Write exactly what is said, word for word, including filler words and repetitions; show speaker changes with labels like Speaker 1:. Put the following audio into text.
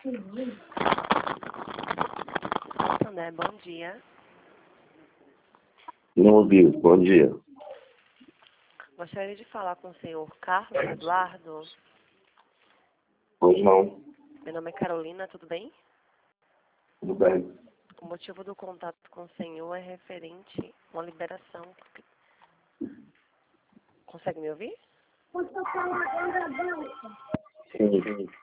Speaker 1: André, bom dia.
Speaker 2: Não ouviu. Bom dia.
Speaker 1: Gostaria de falar com o senhor Carlos Eduardo.
Speaker 2: Pois não.
Speaker 1: Meu nome é Carolina, tudo bem?
Speaker 2: Tudo bem.
Speaker 1: O motivo do contato com o senhor é referente a uma liberação. Consegue me ouvir?
Speaker 2: Sim.